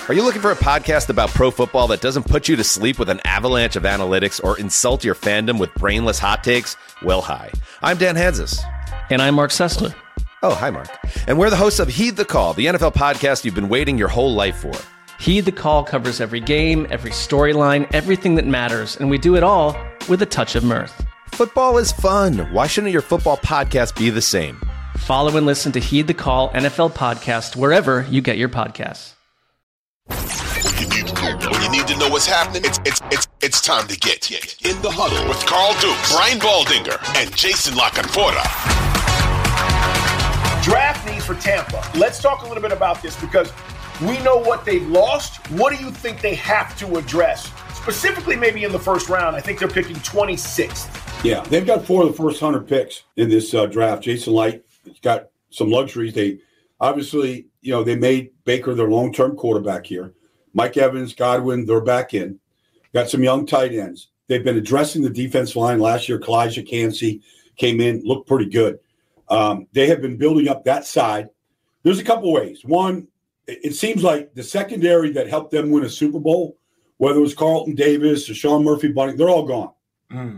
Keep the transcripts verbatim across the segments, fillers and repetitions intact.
Are you looking for a podcast about pro football that doesn't put you to sleep with an avalanche of analytics or insult your fandom with brainless hot takes? Well, hi. I'm Dan Hanzus. And I'm Mark Sessler. Oh, hi, Mark. And we're the hosts of Heed the Call, the N F L podcast you've been waiting your whole life for. Heed the Call covers every game, every storyline, everything that matters, and we do it all with a touch of mirth. Football is fun. Why shouldn't your football podcast be the same? Follow and listen to Heed the Call N F L podcast wherever you get your podcasts. When you need to, when you need to know what's happening, it's it's it's it's time to get in the huddle with Carl Dukes, Brian Baldinger, and Jason LaCanfora. Draft needs for Tampa. Let's talk a little bit about this because we know what they've lost. What do you think they have to address? Specifically, maybe in the first round. I think they're picking twenty-sixth. Yeah, they've got four of the first one hundred picks in this uh, draft. Jason Licht has got some luxuries. They obviously, you know, they made Baker their long-term quarterback here. Mike Evans, Godwin, they're back in. Got some young tight ends. They've been addressing the defense line. Last year, Kalijah Kancey came in, looked pretty good. Um, they have been building up that side. There's a couple ways. One, it seems like the secondary that helped them win a Super Bowl, whether it was Carlton Davis or Sean Murphy Bunting, they're all gone. Mm.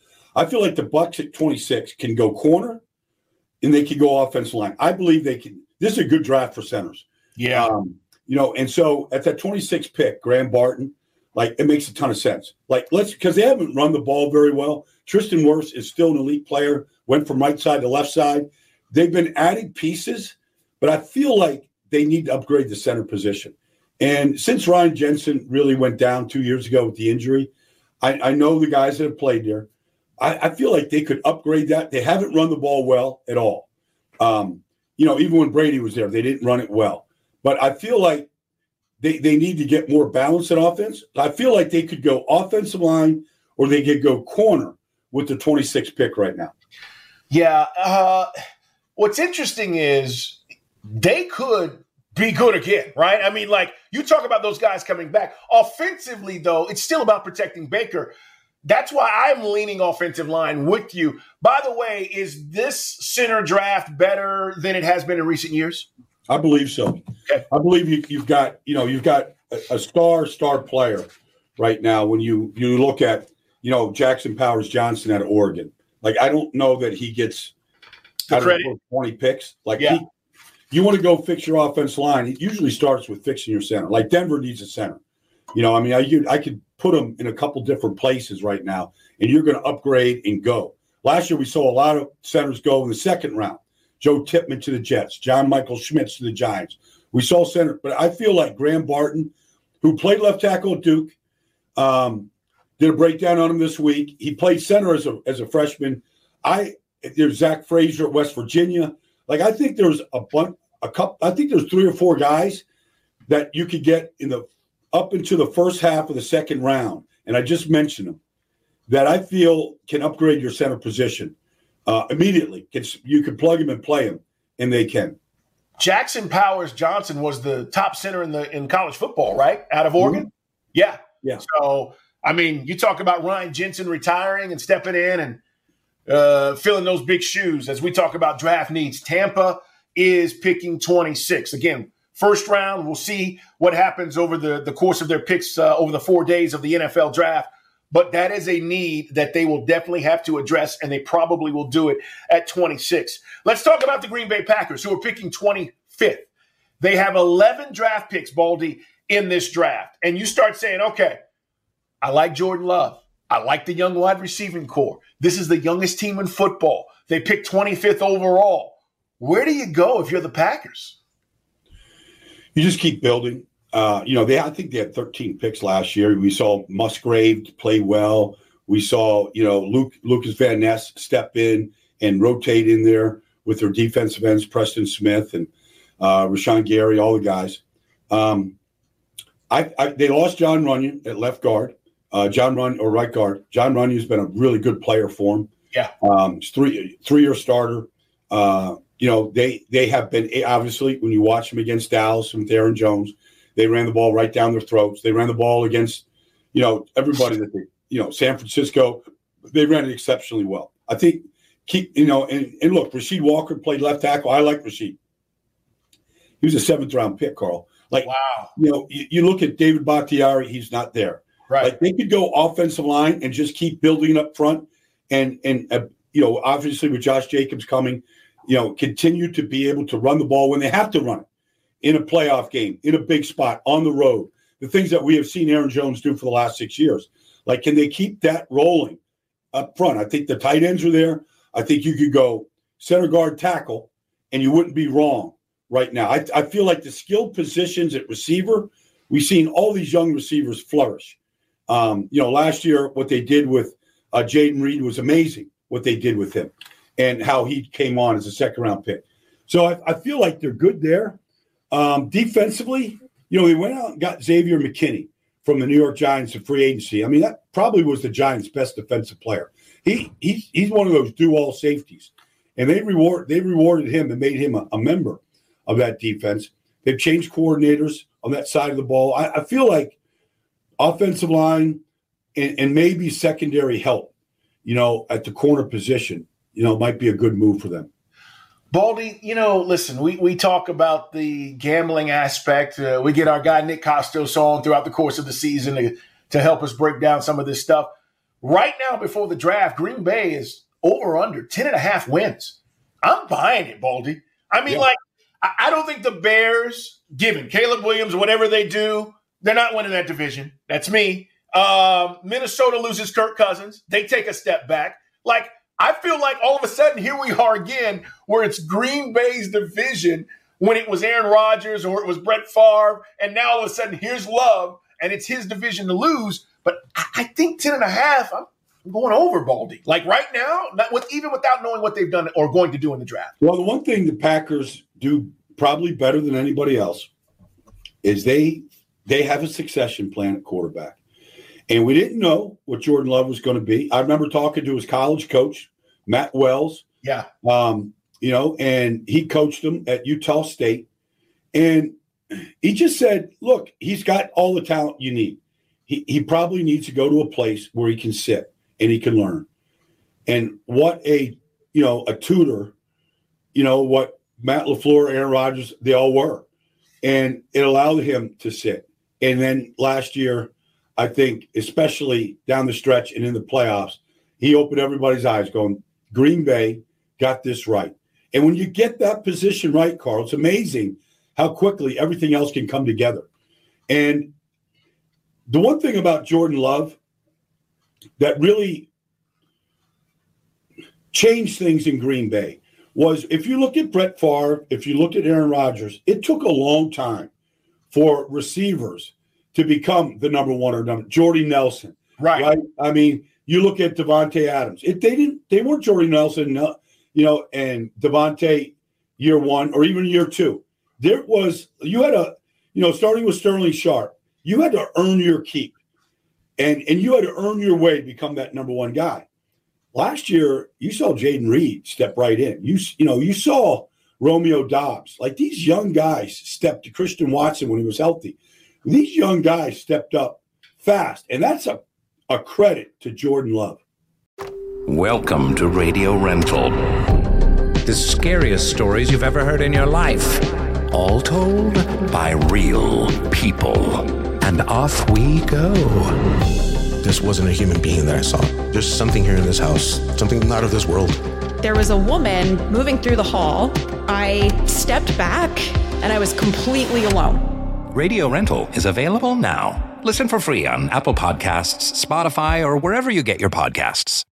I feel like the Bucs at twenty-six can go corner and they can go offensive line. I believe they can. This is a good draft for centers. Yeah. Um, you know, and so at that twenty-sixth pick, Graham Barton, like it makes a ton of sense. Like let's because they haven't run the ball very well. Tristan Wirfs is still an elite player. Went from right side to left side. They've been adding pieces, but I feel like they need to upgrade the center position. And since Ryan Jensen really went down two years ago with the injury, I, I know the guys that have played there. I, I feel like they could upgrade that. They haven't run the ball well at all. Um, you know, even when Brady was there, they didn't run it well. But I feel like they, they need to get more balance in offense. I feel like they could go offensive line or they could go corner with the twenty-sixth pick right now. Yeah. Uh, what's interesting is they could be good again, right? I mean, like you talk about those guys coming back. Offensively, though, it's still about protecting Baker. That's why I'm leaning offensive line with you. By the way, is this center draft better than it has been in recent years? I believe so. Okay. I believe you, you've got, you know, you've got a, a star, star player right now. When you you look at, you know, Jackson Powers Johnson out of Oregon. Like I don't know that he gets out of twenty picks. Like yeah. he, you want to go fix your offensive line. It usually starts with fixing your center. Like Denver needs a center. You know, I mean, I I could put them in a couple different places right now, and you're going to upgrade and go. Last year, we saw a lot of centers go in the second round. Joe Tippmann to the Jets, John Michael Schmitz to the Giants. We saw center, but I feel like Graham Barton, who played left tackle at Duke, um, did a breakdown on him this week. He played center as a as a freshman. I there's Zach Frazier at West Virginia. Like I think there's a bunch, a couple. I think there's three or four guys that you could get in the up into the first half of the second round, and I just mentioned them that I feel can upgrade your center position uh, immediately. It's, you can plug them and play them, and they can. Jackson Powers Johnson was the top center in the in college football, right? Out of Oregon, mm-hmm. yeah, yeah. So I mean, you talk about Ryan Jensen retiring and stepping in and uh, filling those big shoes. As we talk about draft needs, Tampa is picking twenty-six again. First round, we'll see what happens over the, the course of their picks uh, over the four days of the N F L draft. But that is a need that they will definitely have to address, and they probably will do it at twenty-six. Let's talk about the Green Bay Packers, who are picking twenty-fifth. They have eleven draft picks, Baldy, in this draft. And you start saying, okay, I like Jordan Love. I like the young wide receiving core. This is the youngest team in football. They picked twenty-fifth overall. Where do you go if you're the Packers? You just keep building. Uh, you know, they I think they had thirteen picks last year. We saw Musgrave play well. We saw, you know, Luke Lucas Van Ness step in and rotate in there with their defensive ends, Preston Smith and uh, Rashawn Gary, all the guys. Um, I, I they lost John Runyon at left guard. Uh, John Runyon or right guard. John Runyon's been a really good player for him. Yeah, um, he's three three year starter. Uh, You know, they they have been, obviously, when you watch them against Dallas and Aaron Jones, they ran the ball right down their throats. They ran the ball against, you know, everybody that they, you know, San Francisco. They ran it exceptionally well. I think, keep, you know, and, and look, Rasheed Walker played left tackle. I like Rasheed. He was a seventh round pick, Carl. Like, wow. you know, you, you look at David Bakhtiari, he's not there. Right. Like they could go offensive line and just keep building up front, and and uh, you know, obviously with Josh Jacobs coming, you know, continue to be able to run the ball when they have to run it in a playoff game, in a big spot, on the road. The things that we have seen Aaron Jones do for the last six years. Like, can they keep that rolling up front? I think the tight ends are there. I think you could go center guard, tackle, and you wouldn't be wrong right now. I, I feel like the skilled positions at receiver, we've seen all these young receivers flourish. Um, you know, last year, what they did with uh, Jaden Reed was amazing, what they did with him and how he came on as a second-round pick. So I, I feel like they're good there. Um, defensively, you know, they went out and got Xavier McKinney from the New York Giants in free agency. I mean, that probably was the Giants' best defensive player. He he's he's one of those do-all safeties, and they reward they rewarded him and made him a, a member of that defense. They've changed coordinators on that side of the ball. I, I feel like offensive line and, and maybe secondary help, you know, at the corner position, you know, might be a good move for them. Baldy, you know, listen, we, we talk about the gambling aspect. Uh, we get our guy Nick Costos on throughout the course of the season to, to help us break down some of this stuff. Right now, before the draft, Green Bay is over under ten and a half wins. I'm buying it, Baldy. I mean, yeah. like, I, I don't think the Bears, given Caleb Williams, whatever they do, they're not winning that division. That's me. Um, Minnesota loses Kirk Cousins. They take a step back. Like, I feel like all of a sudden here we are again where it's Green Bay's division when it was Aaron Rodgers or it was Brett Favre. And now all of a sudden here's Love and it's his division to lose. But I, I think ten and a half, I'm going over, Baldy. Like right now, not with, even without knowing what they've done or going to do in the draft. Well, the one thing the Packers do probably better than anybody else is they they have a succession plan at quarterback. And we didn't know what Jordan Love was going to be. I remember talking to his college coach, Matt Wells. Yeah. Um, you know, and he coached him at Utah State. And he just said, look, he's got all the talent you need. He he probably needs to go to a place where he can sit and he can learn. And what a, you know, a tutor, you know, what Matt LaFleur, Aaron Rodgers, they all were. And it allowed him to sit. And then last year, I think, especially down the stretch and in the playoffs, he opened everybody's eyes going, Green Bay got this right. And when you get that position right, Carl, it's amazing how quickly everything else can come together. And the one thing about Jordan Love that really changed things in Green Bay was if you look at Brett Favre, if you look at Aaron Rodgers, it took a long time for receivers to become the number one or number Jordy Nelson. Right. Right. I mean, you look at Devontae Adams. If they didn't, they weren't Jordy Nelson, you know, and Devontae year one or even year two. There was, you had a, you know, starting with Sterling Sharp, you had to earn your keep. And and you had to earn your way to become that number one guy. Last year, you saw Jaden Reed step right in. You you know, you saw Romeo Doubs. Like these young guys stepped to Christian Watson when he was healthy. These young guys stepped up fast, and that's a, a credit to Jordan Love. Welcome to Radio Rental. The scariest stories you've ever heard in your life. All told by real people. And off we go. This wasn't a human being that I saw. There's something here in this house, something not of this world. There was a woman moving through the hall. I stepped back, and I was completely alone. Radio Rental is available now. Listen for free on Apple Podcasts, Spotify, or wherever you get your podcasts.